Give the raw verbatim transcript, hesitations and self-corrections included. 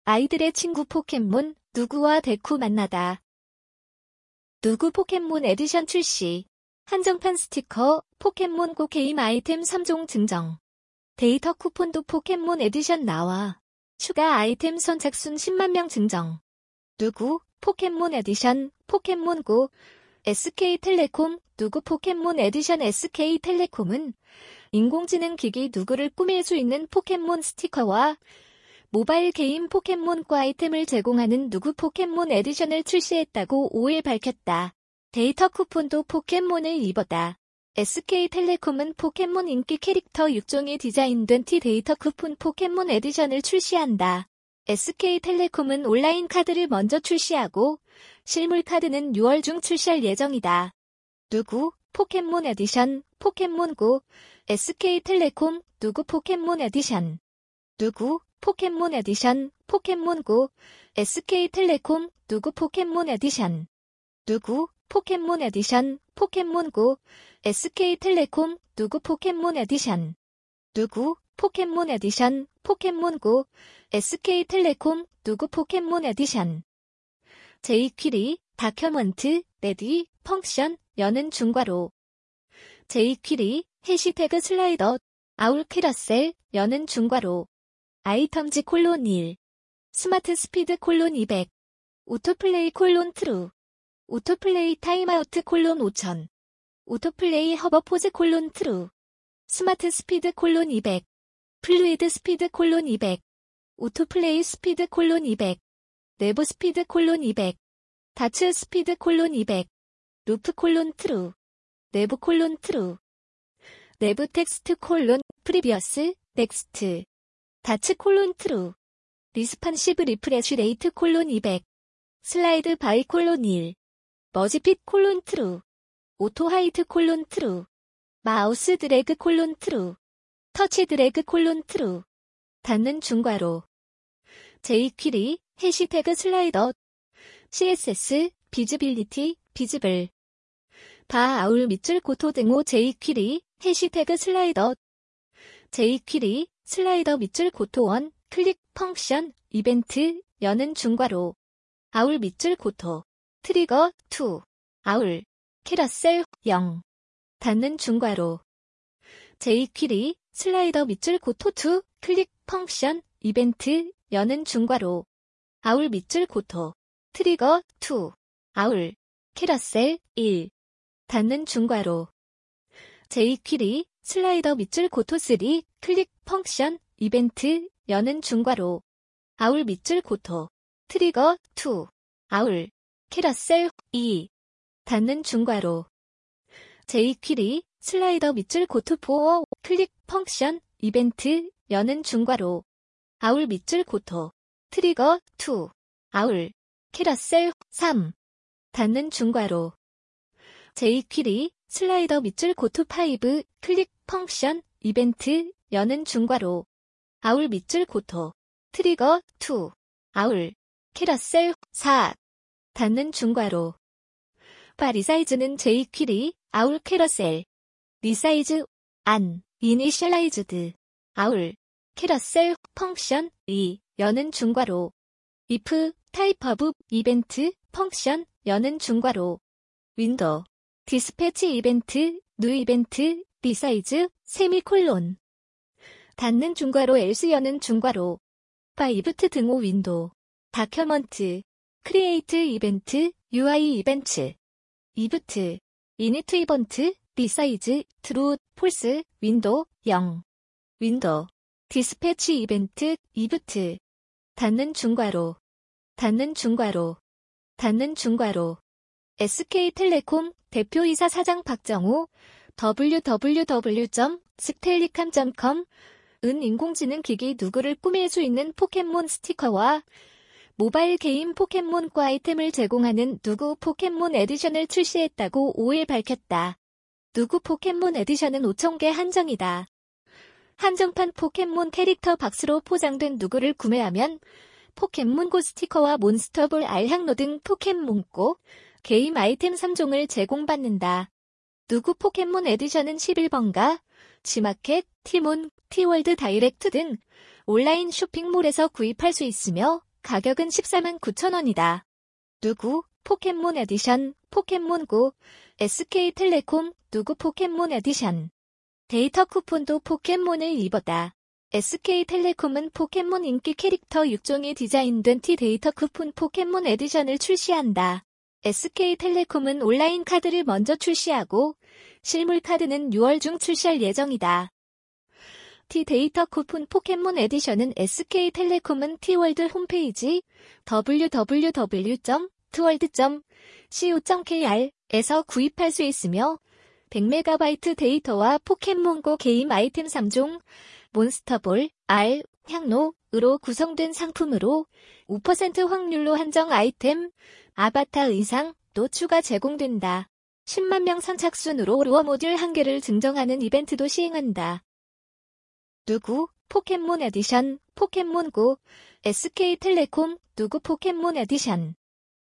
아이들의 친구 포켓몬, 누구와 데쿠 만나다. 누구 포켓몬 에디션 출시. 한정판 스티커, 포켓몬고 게임 아이템 삼 종 증정. 데이터 쿠폰도 포켓몬 에디션 나와. 추가 아이템 선착순 십만 명 증정. 누구, 포켓몬 에디션, 포켓몬고. 에스케이텔레콤, 누구 포켓몬 에디션. 에스케이텔레콤은 인공지능 기기 누구를 꾸밀 수 있는 포켓몬 스티커와 모바일 게임 포켓몬고 아이템을 제공하는 누구 포켓몬 에디션을 출시했다고 오일 밝혔다. 데이터 쿠폰도 포켓몬을 입었다. 에스케이텔레콤은 포켓몬 인기 캐릭터 육 종이 디자인된 T 데이터 쿠폰 포켓몬 에디션을 출시한다. 에스케이텔레콤은 온라인 카드를 먼저 출시하고 실물 카드는 유월 중 출시할 예정이다. 누구, 포켓몬 에디션, 포켓몬고. 에스케이텔레콤, 누구 포켓몬 에디션. 누구, 포켓몬 에디션, 포켓몬고. 에스케이텔레콤, 누구 포켓몬 에디션. 누구, 포켓몬 에디션, 포켓몬고. 에스케이텔레콤, 누구 포켓몬 에디션. 누구, 포켓몬 에디션, 포켓몬고. 에스케이텔레콤, 누구 포켓몬 에디션. 제이퀴리, 다큐먼트, 레디, 펑션, 여는 중괄호. 제이퀴리, 해시태그 슬라이더, 아울 캐러셀, 여는 중괄호. 아이템즈 콜론 일. 스마트 스피드 콜론 이백. 오토플레이 콜론 트루. 오토플레이 타임아우트 콜론 오천. 오토플레이 허버포즈 콜론 트루. 스마트 스피드 콜론 이백. 플루이드 스피드 콜론 이백. 오토플레이 스피드 콜론 이백. 내부 스피드 콜론 이백. 다츠 스피드 콜론 이백. 루프 콜론 트루. 내부 콜론 트루. 내부 텍스트 콜론 프리비어스 넥스트. 다츠 콜론 트루. 리스판시브 리프레쉬 레이트 콜론 이백. 슬라이드 바이 콜론 일. 머지핏 콜론 트루. 오토 하이트 콜론 트루. 마우스 드래그 콜론 트루. 터치 드래그 콜론 트루. 닫는 중괄호. 제이퀴리, 해시태그 슬라이더. 씨에스에스, 비즈빌리티, 비즈블. 바 아울 밑줄 고토 등호 제이퀴리, 해시태그 슬라이더. 제이퀴리, 슬라이더 밑줄 고토 원, 클릭, 펑션, 이벤트, 여는 중괄호. 아울 밑줄 고토. 트리거, 투. 아울. 캐러셀, 영. 닫는 중괄호. 제이퀴리, 슬라이더 밑줄 고토 투, 클릭, 펑션, 이벤트, 여는 중괄호. 아울 밑줄 고토. 트리거, 투. 아울. 캐러셀, 일. 닫는 중괄호. 제이퀴리, 슬라이더 밑줄 고토 쓰리, 클릭, 펑션, 이벤트, 여는 중괄호. 아울 밑줄 고토. 트리거, 투. 아울. 캐러셀, 이. 닫는 중괄호. 제이퀴리, 슬라이더 밑줄 고토 포, 클릭, 펑션, 이벤트, 여는 중괄호. 아울 밑줄 고토. 트리거, 투. 아울. 캐러셀, 삼. 닫는 중괄호. 제이퀴리, 슬라이더 밑줄 고토 파이브, 클릭, 펑션, 이벤트, 여는 중괄호. 아울 밑줄 고토. 트리거, 투. 아울. 캐러셀, 사. 닫는 중괄호. 바 리사이즈는 제이퀴리, 아울 캐러셀. 리사이즈, 안, 이니셜라이즈드. 아울. 캐러셀, 펑션, 이, 여는 중괄호. if, 타입 오브, 이벤트, 펑션, 여는 중괄호. 윈도우. 디스패치 이벤트, 뉴 이벤트, 리사이즈, 세미콜론. 닫는 중괄호 else 여는 중괄호. 바 이브트 등호 윈도우. 다큐먼트. 크리에이트 이벤트, 유아이 이벤트. 이브트. 이니트 이벤트, 리사이즈, 트루, 폴스, 윈도우, 영. 윈도우. 디스패치 이벤트, 이브트. 닫는 중괄호. 닫는 중괄호. 닫는 중괄호. 에스케이텔레콤 대표이사 사장 박정우. 더블유 더블유 더블유 점 스텔리캄 점 컴. 은 인공지능 기기 누구를 꾸밀 수 있는 포켓몬 스티커와 모바일 게임 포켓몬고 아이템을 제공하는 누구 포켓몬 에디션을 출시했다고 오일 밝혔다. 누구 포켓몬 에디션은 오천 개 한정이다. 한정판 포켓몬 캐릭터 박스로 포장된 누구를 구매하면 포켓몬고 스티커와 몬스터볼 알향로 등 포켓몬고 게임 아이템 삼 종을 제공받는다. 누구 포켓몬 에디션은 십일 번가, 지마켓, 티몬, 티월드 다이렉트 등 온라인 쇼핑몰에서 구입할 수 있으며 가격은 십사만 구천 원이다. 누구? 포켓몬 에디션, 포켓몬고, 에스케이텔레콤, 누구 포켓몬 에디션. 데이터 쿠폰도 포켓몬을 입었다. 에스케이텔레콤은 포켓몬 인기 캐릭터 육 종이 디자인된 T 데이터 쿠폰 포켓몬 에디션을 출시한다. 에스케이텔레콤은 온라인 카드를 먼저 출시하고 실물 카드는 유월 중 출시할 예정이다. T 데이터 쿠폰 포켓몬 에디션은 에스케이텔레콤은 T월드 홈페이지 더블유 더블유 더블유 점 트월드 점 씨오 점 케이알에서 구입할 수 있으며 백 메가바이트 데이터와 포켓몬고 게임 아이템 삼 종, 몬스터볼, 알, 향로으로 구성된 상품으로 오 퍼센트 확률로 한정 아이템, 아바타 의상도 추가 제공된다. 십만 명 선착순으로 루어 모듈 한 개를 증정하는 이벤트도 시행한다. 누구? 포켓몬 에디션, 포켓몬고, 에스케이텔레콤, 누구 포켓몬 에디션.